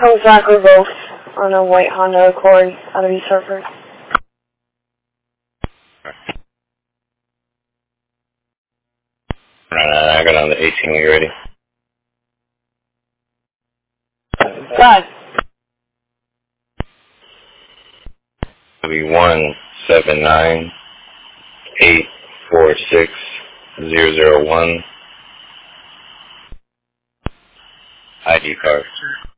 comes back revoked on a white Honda Accord out of East Hartford. I got on the 18 when you're ready. God. It'll be 179-846-001. ID card.